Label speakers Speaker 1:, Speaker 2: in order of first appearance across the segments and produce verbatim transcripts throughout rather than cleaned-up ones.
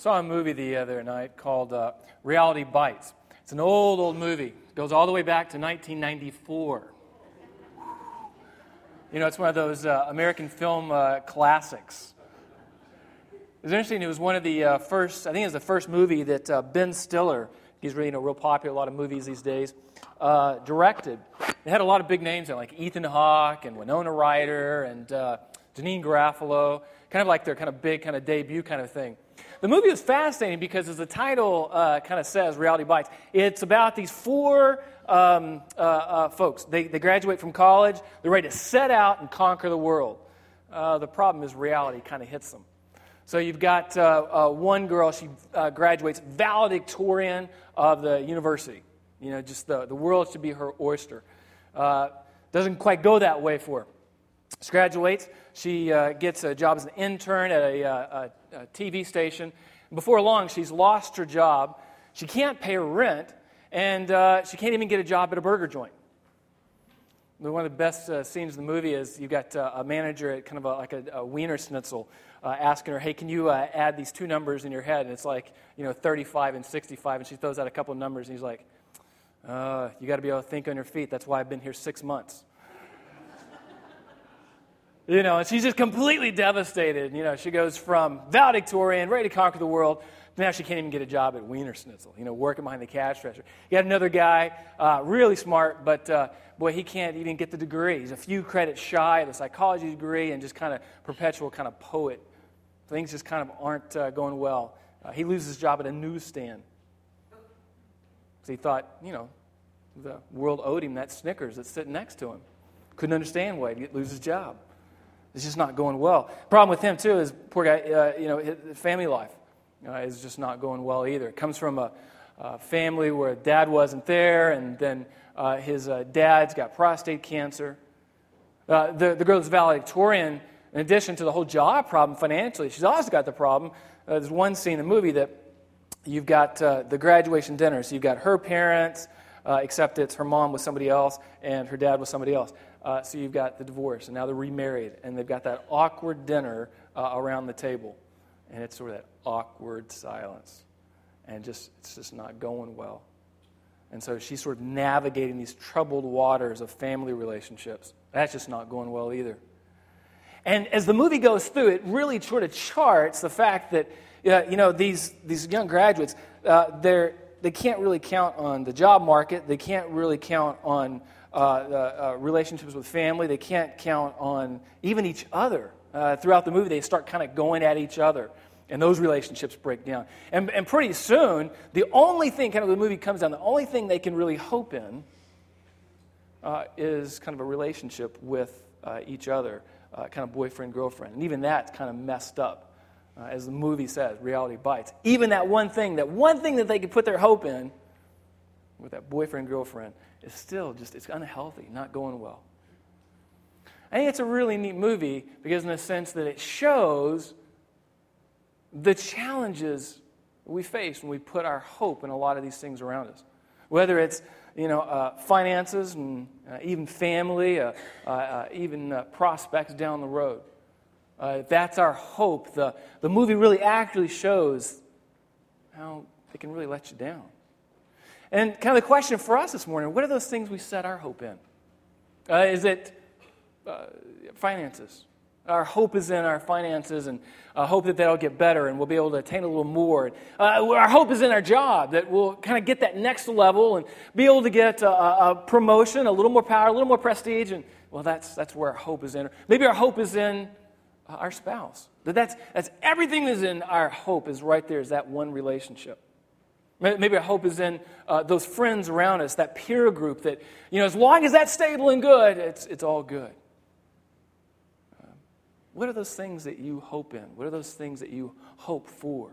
Speaker 1: Saw a movie the other night called uh, Reality Bites. It's an old, old movie. It goes all the way back to nineteen ninety-four. You know, it's one of those uh, American film uh, classics. It was interesting. It was one of the uh, first, I think it was the first movie that uh, Ben Stiller, he's really, you know, real popular, a lot of movies these days, uh, directed. It had a lot of big names in it, like Ethan Hawke and Winona Ryder and uh, Janine Garofalo, kind of like their kind of big kind of debut kind of thing. The movie was fascinating because, as the title uh, kind of says, Reality Bites, it's about these four um, uh, uh, folks. They, they graduate from college. They're ready to set out and conquer the world. Uh, the problem is reality kind of hits them. So you've got uh, uh, one girl, she uh, graduates valedictorian of the university. You know, just the, the world should be her oyster. Uh, doesn't quite go that way for her. She graduates. She uh, gets a job as an intern at a, uh, a, a T V station. Before long, she's lost her job. She can't pay her rent, and uh, she can't even get a job at a burger joint. One of the best uh, scenes in the movie is you've got uh, a manager at kind of a, like a, a Wiener Schnitzel uh, asking her, hey, can you uh, add these two numbers in your head? And it's like, you know, thirty-five and sixty-five, and she throws out a couple of numbers, and he's like, uh, you got to be able to think on your feet. That's why I've been here six months. You know, and she's just completely devastated. You know, she goes from valedictorian, ready to conquer the world, to now she can't even get a job at Wiener Schnitzel, you know, working behind the cash register. You got another guy, uh, really smart, but uh, boy, he can't even get the degree. He's a few credits shy of a psychology degree and just kind of perpetual kind of poet. Things just kind of aren't uh, going well. Uh, he loses his job at a newsstand. So he thought, you know, the world owed him that Snickers that's sitting next to him. Couldn't understand why he'd lose his job. It's just not going well. Problem with him, too, is poor guy, uh, you know, his family life uh, is just not going well either. It comes from a, a family where dad wasn't there, and then uh, his uh, dad's got prostate cancer. Uh, the, the girl's valedictorian, in addition to the whole job problem financially, she's also got the problem. Uh, there's one scene in the movie that you've got uh, the graduation dinner. So you've got her parents, uh, except it's her mom with somebody else, and her dad with somebody else. Uh, so you've got the divorce, and now they're remarried, and they've got that awkward dinner uh, around the table, and it's sort of that awkward silence, and just it's just not going well. And so she's sort of navigating these troubled waters of family relationships. That's just not going well either. And as the movie goes through, it really sort of charts the fact that uh, you know these these young graduates uh, they're they can't really count on the job market. They can't really count on Uh, uh, uh, relationships with family. They can't count on even each other. Uh, throughout the movie, they start kind of going at each other, and those relationships break down. And, and pretty soon, the only thing, kind of the movie comes down, the only thing they can really hope in uh, is kind of a relationship with uh, each other, uh, kind of boyfriend-girlfriend. And even that's kind of messed up. Uh, as the movie says, reality bites. Even that one thing, that one thing that they could put their hope in with that boyfriend-girlfriend, it's still just, it's unhealthy, not going well. I think it's a really neat movie because in the sense that it shows the challenges we face when we put our hope in a lot of these things around us. Whether it's, you know, uh, finances and uh, even family, uh, uh, uh, even uh, prospects down the road. Uh, that's our hope. The, the movie really actually shows how they can really let you down. And kind of the question for us this morning, what are those things we set our hope in? Uh, is it uh, finances? Our hope is in our finances and uh, hope that that'll get better and we'll be able to attain a little more. Uh, our hope is in our job, that we'll kind of get that next level and be able to get a, a promotion, a little more power, a little more prestige. And, well, that's that's where our hope is in. Maybe our hope is in uh, our spouse. That that's, that's everything that's in our hope is right there, is that one relationship. Maybe our hope is in uh, those friends around us, that peer group that, you know, as long as that's stable and good, it's it's all good. Uh, what are those things that you hope in? What are those things that you hope for?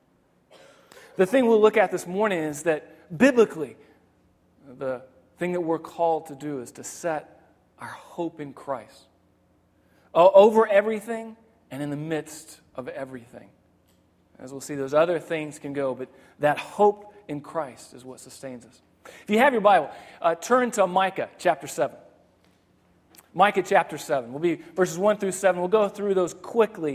Speaker 1: The thing we'll look at this morning is that biblically, the thing that we're called to do is to set our hope in Christ. Uh, over everything and in the midst of everything. As we'll see, those other things can go, but that hope in Christ is what sustains us. If you have your Bible, uh, turn to Micah chapter seven. Micah chapter seven. We'll be verses one through seven. We'll go through those quickly.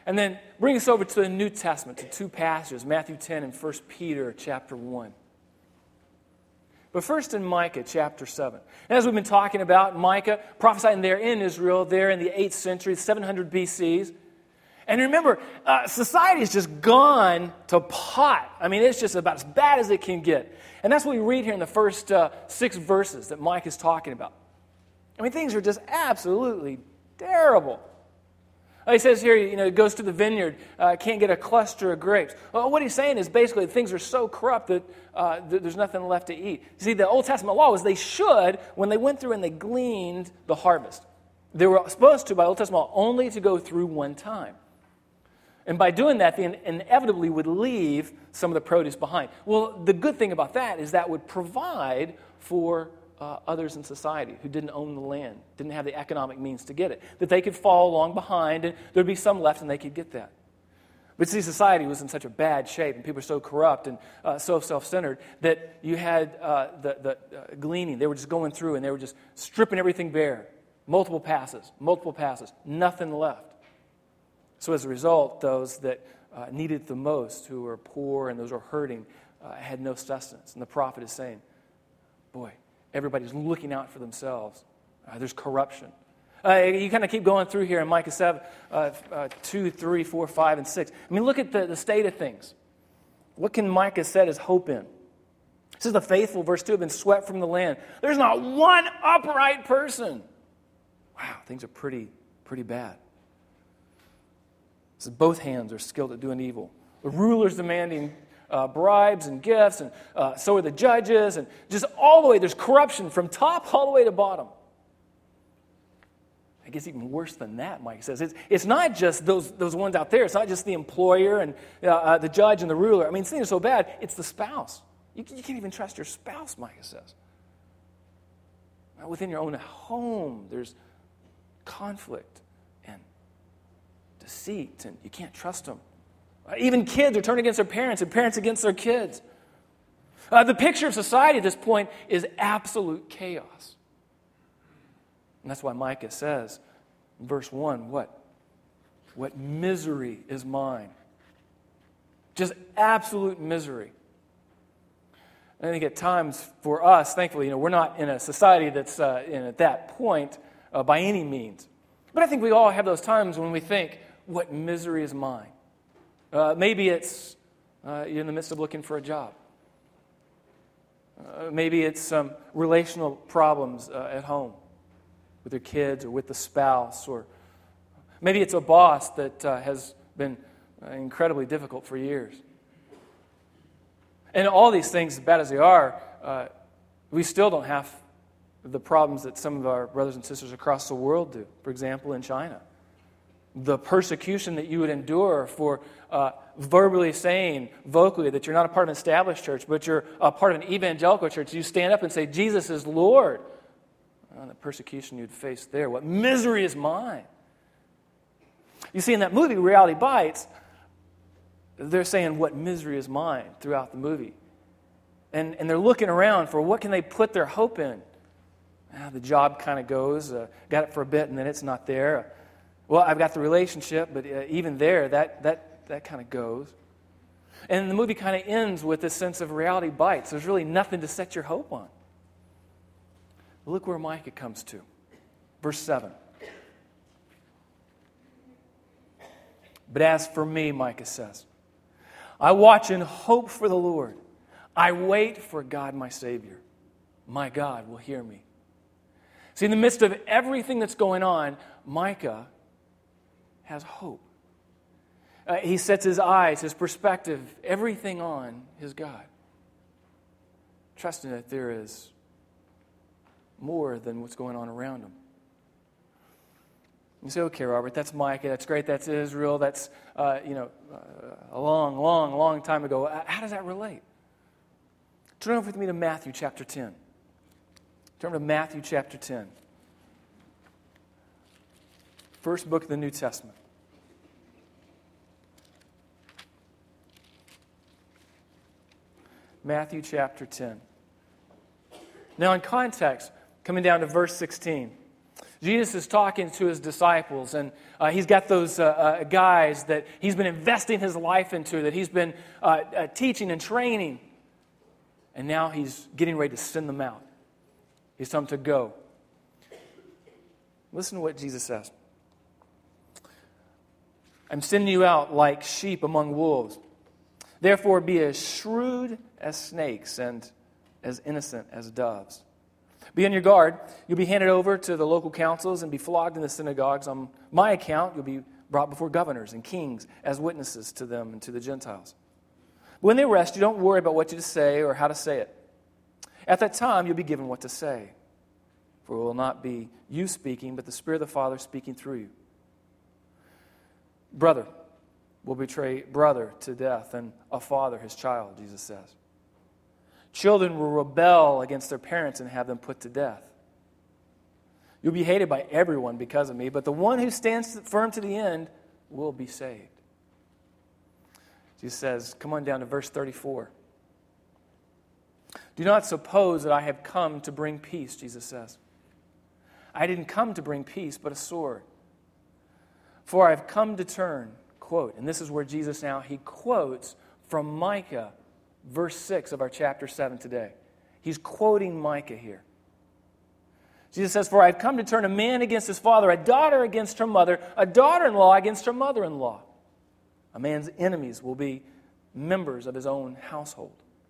Speaker 1: And then bring us over to the New Testament, to two passages, Matthew ten and First Peter chapter one. But first in Micah chapter seven. And as we've been talking about, Micah prophesying there in Israel, there in the eighth century, seven hundred B C. And remember, uh, society has just gone to pot. I mean, it's just about as bad as it can get. And that's what we read here in the first uh, six verses that Micah is talking about. I mean, things are just absolutely terrible. Uh, he says here, you know, he goes to the vineyard, uh, can't get a cluster of grapes. Well, what he's saying is basically things are so corrupt that uh, th- there's nothing left to eat. See, the Old Testament law was they should, when they went through and they gleaned the harvest, they were supposed to, by Old Testament law, only to go through one time. And by doing that, they inevitably would leave some of the produce behind. Well, the good thing about that is that would provide for uh, others in society who didn't own the land, didn't have the economic means to get it, that they could follow along behind, and there'd be some left and they could get that. But see, society was in such a bad shape, and people were so corrupt and uh, so self-centered that you had uh, the, the uh, gleaning. They were just going through and they were just stripping everything bare. Multiple passes, multiple passes, nothing left. So as a result, those that uh, needed it the most, who were poor and those who were hurting, uh, had no sustenance. And the prophet is saying, boy, everybody's looking out for themselves. Uh, there's corruption. Uh, you kind of keep going through here in Micah seven, uh, uh, two, three, four, five, and six. I mean, look at the, the state of things. What can Micah set his hope in? It says the faithful, verse two, have been swept from the land. There's not one upright person. Wow, things are pretty, pretty bad. So both hands are skilled at doing evil. The rulers demanding uh, bribes and gifts, and uh, so are the judges, and just all the way, there's corruption from top all the way to bottom. It gets even worse than that, Mike says. It's, it's not just those, those ones out there. It's not just the employer and uh, uh, the judge and the ruler. I mean, things are so bad, it's the spouse. You, you can't even trust your spouse, Micah says. Now, within your own home, there's conflict and deceit, and you can't trust them. Uh, even kids are turned against their parents, and parents against their kids. Uh, the picture of society at this point is absolute chaos. And that's why Micah says in verse one, what? What misery is mine. Just absolute misery. I think at times for us, thankfully, you know, we're not in a society that's uh, in at that point uh, by any means. But I think we all have those times when we think, what misery is mine? Uh, maybe it's uh, you're in the midst of looking for a job. Uh, maybe it's some relational problems uh, at home with your kids or with the spouse, or maybe it's a boss that uh, has been uh, incredibly difficult for years. And all these things, as bad as they are, uh, we still don't have the problems that some of our brothers and sisters across the world do. For example, in China. The persecution that you would endure for uh, verbally saying, vocally, that you're not a part of an established church, but you're a part of an evangelical church. You stand up and say, Jesus is Lord. Uh, the persecution you'd face there. What misery is mine? You see, in that movie, Reality Bites, they're saying, what misery is mine throughout the movie. And, and they're looking around for what can they put their hope in. Ah, the job kind of goes, uh, got it for a bit, and then it's not there. Well, I've got the relationship, but uh, even there, that that that kind of goes. And the movie kind of ends with this sense of reality bites. There's really nothing to set your hope on. Look where Micah comes to. Verse seven. But as for me, Micah says, I watch and hope for the Lord. I wait for God, my Savior. My God will hear me. See, in the midst of everything that's going on, Micah has hope. Uh, he sets his eyes, his perspective, everything on his God, trusting that there is more than what's going on around him. You say, okay, Robert, that's Micah, that's great, that's Israel, that's, uh, you know, uh, a long, long, long time ago. How does that relate? Turn over with me to Matthew chapter ten. Turn to Matthew chapter ten. First book of the New Testament. Matthew chapter ten. Now in context, coming down to verse sixteen, Jesus is talking to his disciples, and uh, he's got those uh, uh, guys that he's been investing his life into, that he's been uh, uh, teaching and training. And now he's getting ready to send them out. He's telling them to go. Listen to what Jesus says. I'm sending you out like sheep among wolves. Therefore be as shrewd as snakes and as innocent as doves. Be on your guard. You'll be handed over to the local councils and be flogged in the synagogues. On my account, you'll be brought before governors and kings as witnesses to them and to the Gentiles. When they arrest you, don't worry about what you to say or how to say it. At that time, you'll be given what to say. For it will not be you speaking, but the Spirit of the Father speaking through you. Brother will betray brother to death, and a father his child, Jesus says. Children will rebel against their parents and have them put to death. You'll be hated by everyone because of me, but the one who stands firm to the end will be saved. Jesus says, come on down to verse thirty-four. Do not suppose that I have come to bring peace, Jesus says. I didn't come to bring peace, but a sword. For I have come to turn, quote, and this is where Jesus now, he quotes from Micah, verse six of our chapter seven today. He's quoting Micah here. Jesus says, for I have come to turn a man against his father, a daughter against her mother, a daughter-in-law against her mother-in-law. A man's enemies will be members of his own household.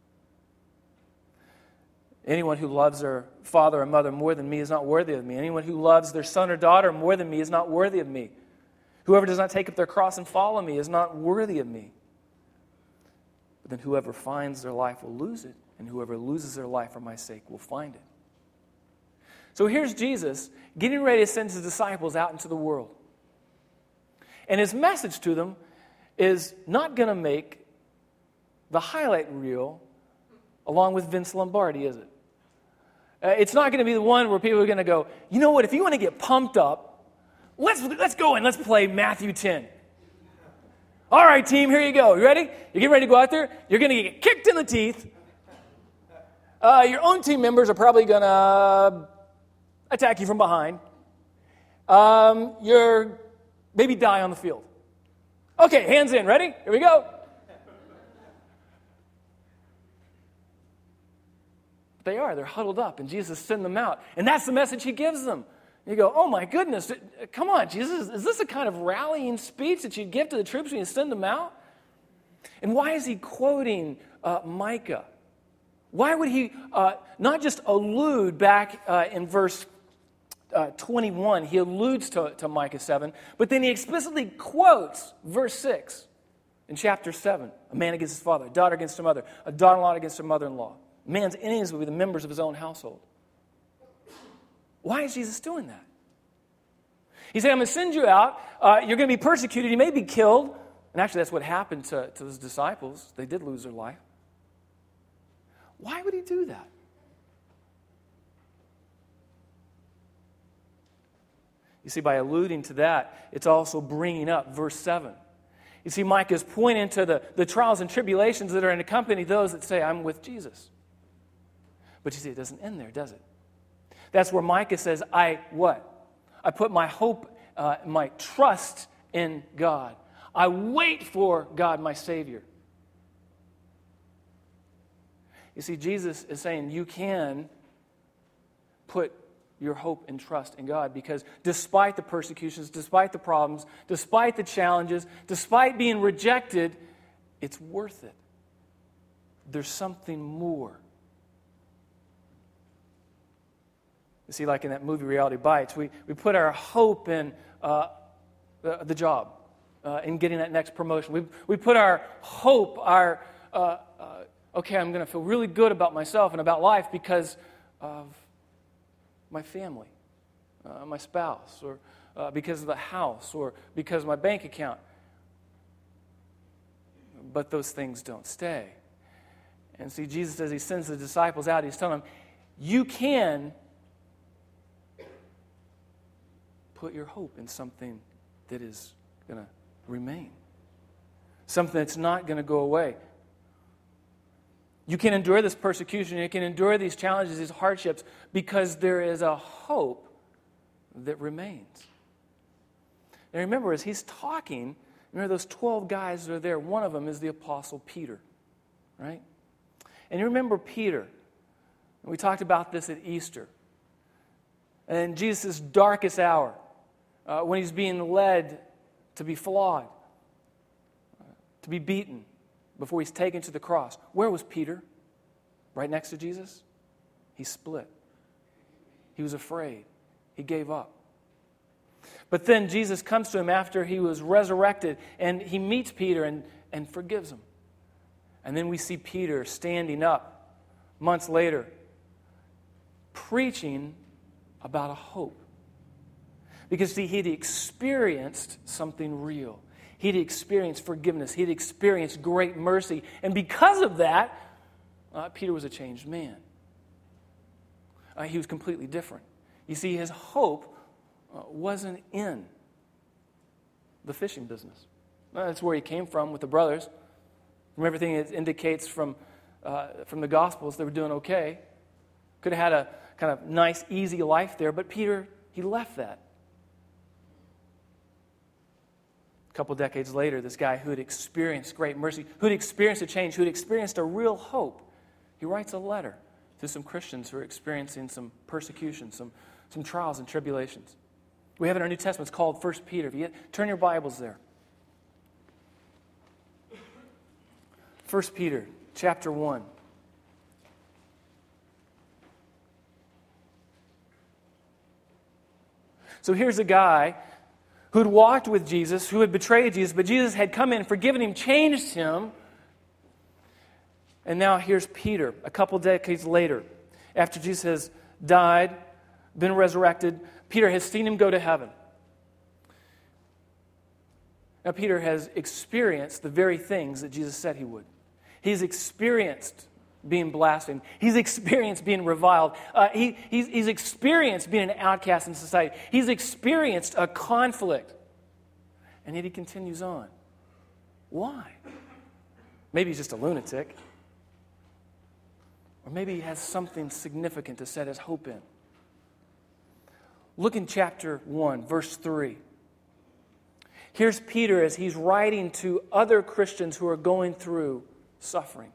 Speaker 1: Anyone who loves their father or mother more than me is not worthy of me. Anyone who loves their son or daughter more than me is not worthy of me. Whoever does not take up their cross and follow me is not worthy of me. But then whoever finds their life will lose it, and whoever loses their life for my sake will find it. So here's Jesus getting ready to send his disciples out into the world. And his message to them is not going to make the highlight reel along with Vince Lombardi, is it? Uh, it's not going to be the one where people are going to go, you know what, if you want to get pumped up, let's let's go and let's play Matthew ten. All right, team, here you go. You ready? You're getting ready to go out there. You're going to get kicked in the teeth. Uh, your own team members are probably going to attack you from behind. Um, you're maybe die on the field. Okay, hands in. Ready? Here we go. They are. They're huddled up, and Jesus sends them out. And that's the message he gives them. You go, oh my goodness, come on, Jesus, is this a kind of rallying speech that you'd give to the troops when you send them out? And why is he quoting uh, Micah? Why would he uh, not just allude back uh, in verse uh, twenty-one, he alludes to, to Micah seven, but then he explicitly quotes verse six in chapter seven. A man against his father, a daughter against her mother, a daughter-in-law against her mother-in-law. A man's enemies will be the members of his own household. Why is Jesus doing that? He said, I'm going to send you out. Uh, you're going to be persecuted. You may be killed. And actually, that's what happened to, to his disciples. They did lose their life. Why would he do that? You see, by alluding to that, it's also bringing up verse seven. You see, Micah is pointing to the, the trials and tribulations that are in accompany those that say, I'm with Jesus. But you see, it doesn't end there, does it? That's where Micah says, I what? I put my hope, uh, my trust in God. I wait for God, my Savior. You see, Jesus is saying you can put your hope and trust in God because despite the persecutions, despite the problems, despite the challenges, despite being rejected, it's worth it. There's something more. You see, like in that movie Reality Bites, we, we put our hope in uh, the, the job, uh, in getting that next promotion. We, we put our hope, our, uh, uh, okay, I'm going to feel really good about myself and about life because of my family, uh, my spouse, or uh, because of the house, or because of my bank account. But those things don't stay. And see, Jesus, as he sends the disciples out, he's telling them, you can put your hope in something that is going to remain. Something that's not going to go away. You can endure this persecution, you can endure these challenges, these hardships, because there is a hope that remains. And remember, as he's talking, remember those twelve guys that are there. One of them is the Apostle Peter, right? And you remember Peter. We talked about this at Easter. And in Jesus' darkest hour, uh, when he's being led to be flogged, uh, to be beaten before he's taken to the cross, where was Peter? Right next to Jesus? He split. He was afraid. He gave up. But then Jesus comes to him after he was resurrected, and he meets Peter and, and forgives him. And then we see Peter standing up months later, preaching about a hope. Because, see, he'd experienced something real. He'd experienced forgiveness. He'd experienced great mercy. And because of that, uh, Peter was a changed man. Uh, he was completely different. You see, his hope uh, wasn't in the fishing business. Well, that's where he came from with the brothers. From everything it indicates from, uh, from the Gospels, they were doing okay. Could have had a kind of nice, easy life there, but Peter, he left that. A couple decades later, this guy who had experienced great mercy, who had experienced a change, who had experienced a real hope, he writes a letter to some Christians who are experiencing some persecution, some, some trials and tribulations. We have it in our New Testament. It's called First Peter. If you get, turn your Bibles there. First Peter, chapter one. So here's a guy who had walked with Jesus, who had betrayed Jesus, but Jesus had come in, forgiven him, changed him. And now here's Peter, a couple decades later, after Jesus has died, been resurrected. Peter has seen him go to heaven. Now Peter has experienced the very things that Jesus said he would. He's experienced being blasphemed. He's experienced being reviled. Uh, he, he's, he's experienced being an outcast in society. He's experienced a conflict. And yet he continues on. Why? Maybe he's just a lunatic. Or maybe he has something significant to set his hope in. Look in chapter one, verse three. Here's Peter as he's writing to other Christians who are going through suffering.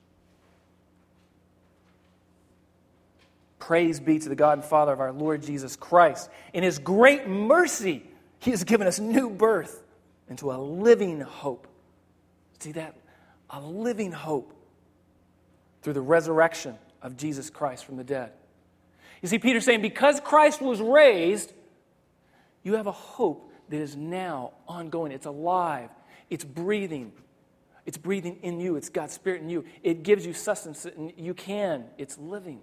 Speaker 1: Praise be to the God and Father of our Lord Jesus Christ. In His great mercy, He has given us new birth into a living hope. See that? A living hope through the resurrection of Jesus Christ from the dead. You see, Peter's saying, because Christ was raised, you have a hope that is now ongoing. It's alive. It's breathing. It's breathing in you. It's God's Spirit in you. It gives you sustenance, and you can. It's living.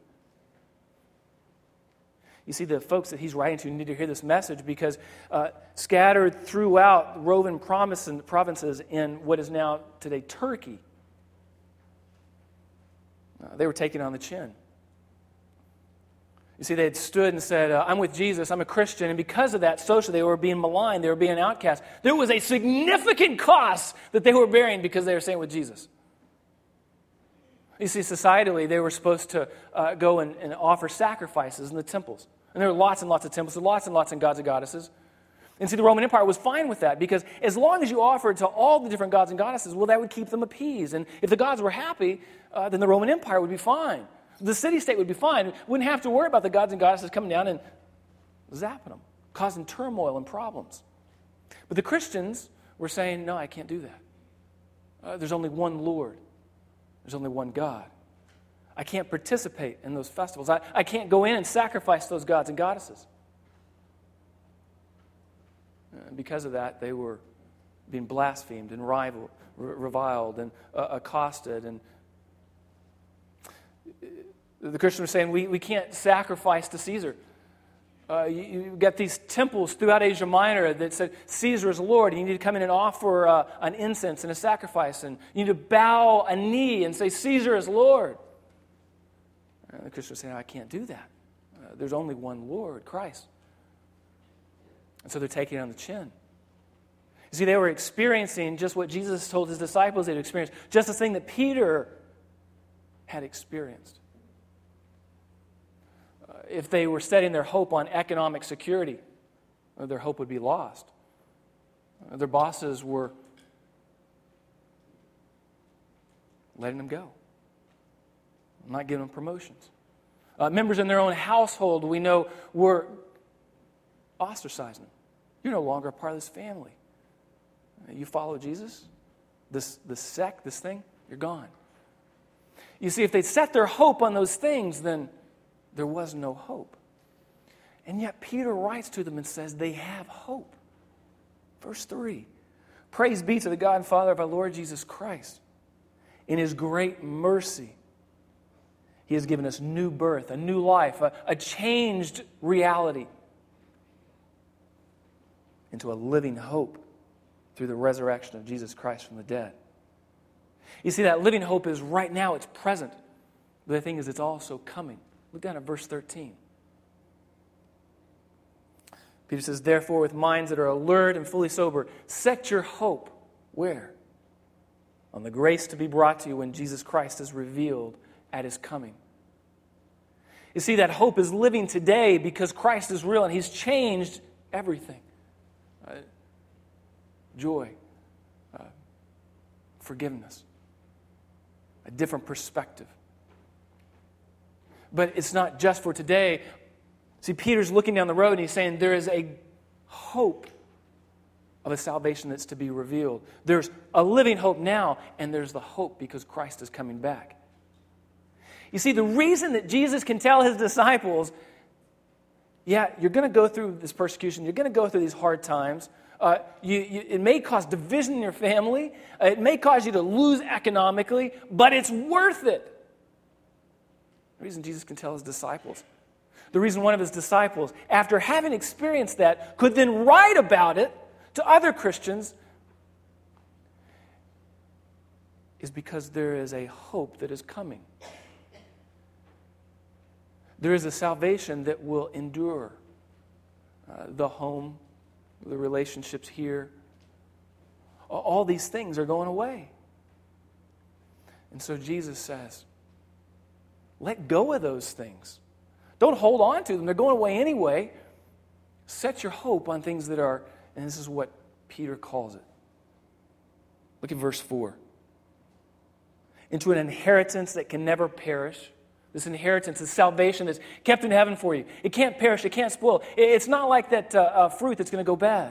Speaker 1: You see, the folks that he's writing to need to hear this message because uh, scattered throughout Roman provinces in what is now today Turkey, uh, they were taken on the chin. You see, they had stood and said, uh, I'm with Jesus, I'm a Christian, and because of that, socially, they were being maligned, they were being outcast. There was a significant cost that they were bearing because they were staying with Jesus. You see, societally, they were supposed to uh, go and, and offer sacrifices in the temples. And there were lots and lots of temples, lots and lots of gods and goddesses. And see, the Roman Empire was fine with that because as long as you offered to all the different gods and goddesses, well, that would keep them appeased. And if the gods were happy, uh, then the Roman Empire would be fine. The city-state would be fine. Wouldn't have to worry about the gods and goddesses coming down and zapping them, causing turmoil and problems. But the Christians were saying, no, I can't do that. Uh, there's only one Lord. There's only one God. I can't participate in those festivals. I, I can't go in and sacrifice those gods and goddesses. And because of that, they were being blasphemed and rival, reviled and uh, accosted. And the Christians were saying, we, we can't sacrifice to Caesar. Uh, you, you get these temples throughout Asia Minor that said Caesar is Lord. And you need to come in and offer uh, an incense and a sacrifice. And you need to bow a knee and say Caesar is Lord. And the Christians say, I can't do that. Uh, there's only one Lord, Christ. And so they're taking it on the chin. You see, they were experiencing just what Jesus told his disciples they'd experienced, just the thing that Peter had experienced. Uh, if they were setting their hope on economic security, their hope would be lost. Their bosses were letting them go, not giving them promotions. Uh, members in their own household, we know, were ostracizing them. You're no longer a part of this family. You follow Jesus, this, this sect, this thing, you're gone. You see, if they set their hope on those things, then there was no hope. And yet Peter writes to them and says they have hope. Verse three, praise be to the God and Father of our Lord Jesus Christ. In His great mercy, He has given us new birth, a new life, a, a changed reality into a living hope through the resurrection of Jesus Christ from the dead. You see, that living hope is right now, it's present. But the thing is, it's also coming. Look down at verse thirteen. Peter says, therefore, with minds that are alert and fully sober, set your hope, where? On the grace to be brought to you when Jesus Christ is revealed at His coming. You see, that hope is living today because Christ is real and He's changed everything. Uh, joy, uh, forgiveness, a different perspective. But it's not just for today. See, Peter's looking down the road and he's saying there is a hope of a salvation that's to be revealed. There's a living hope now, and there's the hope because Christ is coming back. You see, the reason that Jesus can tell His disciples, yeah, you're going to go through this persecution, you're going to go through these hard times, uh, you, you, it may cause division in your family, uh, it may cause you to lose economically, but it's worth it. The reason Jesus can tell His disciples, the reason one of His disciples, after having experienced that, could then write about it to other Christians is because there is a hope that is coming. There is a salvation that will endure. Uh, the home, the relationships here, all these things are going away. And so Jesus says, let go of those things. Don't hold on to them. They're going away anyway. Set your hope on things that are, and this is what Peter calls it. Look at verse four. Into an inheritance that can never perish. This inheritance, this salvation that's kept in heaven for you. It can't perish. It can't spoil. It's not like that uh, uh, fruit that's going to go bad.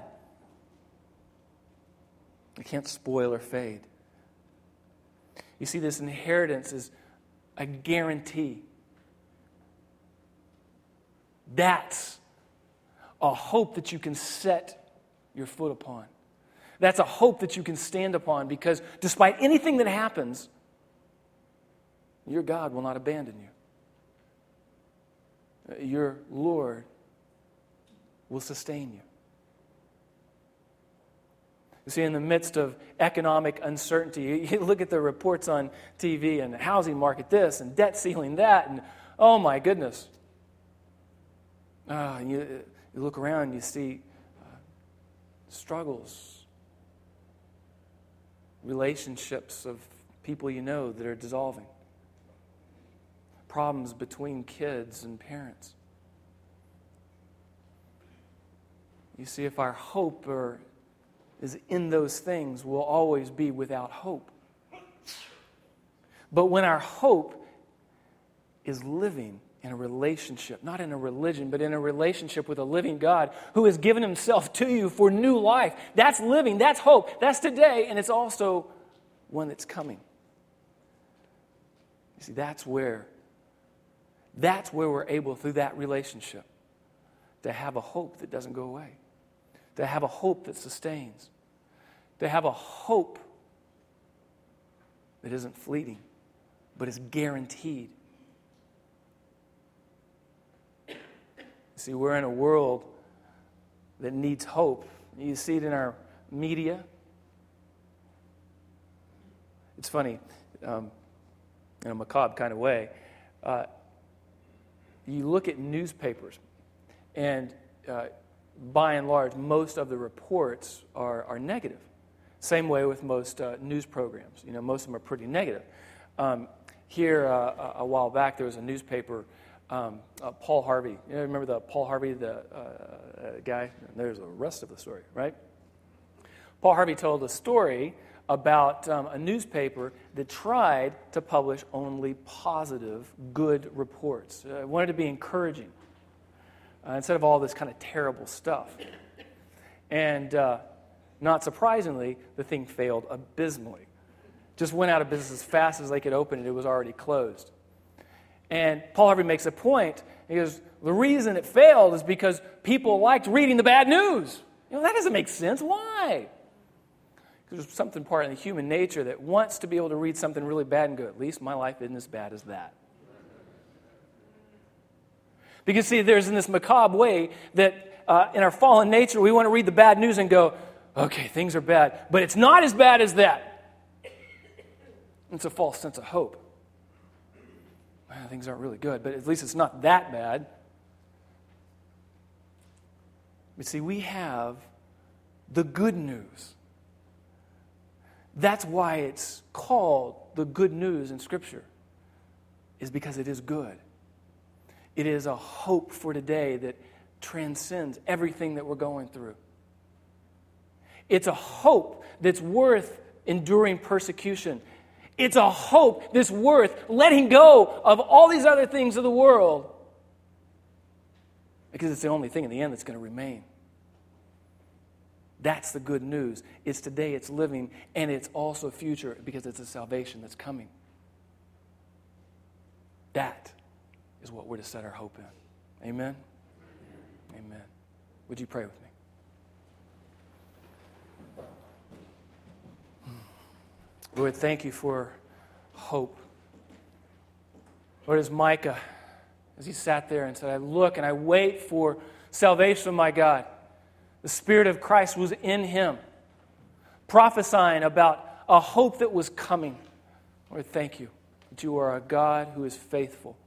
Speaker 1: It can't spoil or fade. You see, this inheritance is a guarantee. That's a hope that you can set your foot upon. That's a hope that you can stand upon because despite anything that happens, your God will not abandon you. Your Lord will sustain you. You see, in the midst of economic uncertainty, you look at the reports on T V and the housing market this and debt ceiling that, and oh my goodness. Uh, you, you look around and you see uh, struggles, relationships of people you know that are dissolving, problems between kids and parents. You see, if our hope are, is in those things, we'll always be without hope. But when our hope is living in a relationship, not in a religion, but in a relationship with a living God who has given Himself to you for new life, that's living, that's hope, that's today, and it's also one that's coming. You see, that's where, that's where we're able, through that relationship, to have a hope that doesn't go away, to have a hope that sustains, to have a hope that isn't fleeting, but is guaranteed. See, we're in a world that needs hope. You see it in our media. It's funny, um, in a macabre kind of way. Uh, you look at newspapers, and uh, by and large, most of the reports are, are negative. Same way with most uh, news programs. You know, most of them are pretty negative. Um, here, uh, a while back, there was a newspaper um, uh, Paul Harvey. You know, remember the Paul Harvey, the uh, uh, guy? There's the rest of the story, right? Paul Harvey told a story about um, a newspaper that tried to publish only positive, good reports. Uh, it wanted to be encouraging uh, instead of all this kind of terrible stuff. And uh, not surprisingly, the thing failed abysmally. Just went out of business as fast as they could open it. It was already closed. And Paul Harvey makes a point. He goes, the reason it failed is because people liked reading the bad news. You know, that doesn't make sense. Why? Because there's something part in the human nature that wants to be able to read something really bad and go, at least my life isn't as bad as that. Because, see, there's in this macabre way that uh, in our fallen nature, we want to read the bad news and go, okay, things are bad, but it's not as bad as that. It's a false sense of hope. Well, things aren't really good, but at least it's not that bad. But see, we have the good news. That's why it's called the good news in Scripture, is because it is good. It is a hope for today that transcends everything that we're going through. It's a hope that's worth enduring persecution. It's a hope that's worth letting go of all these other things of the world, because it's the only thing in the end that's going to remain. That's the good news. It's today, it's living, and it's also future because it's a salvation that's coming. That is what we're to set our hope in. Amen? Amen. Would you pray with me? Lord, thank you for hope. Lord, as Micah, as he sat there and said, I look and I wait for salvation of my God. The Spirit of Christ was in him, prophesying about a hope that was coming. Lord, thank you that you are a God who is faithful.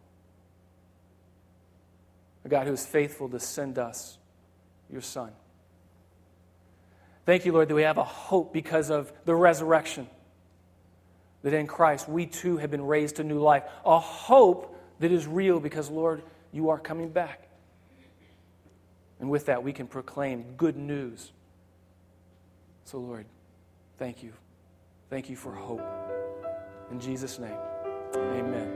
Speaker 1: A God who is faithful to send us your Son. Thank you, Lord, that we have a hope because of the resurrection. That in Christ we too have been raised to new life. A hope that is real because, Lord, you are coming back. And with that, we can proclaim good news. So, Lord, thank you. Thank you for hope. In Jesus' name, amen.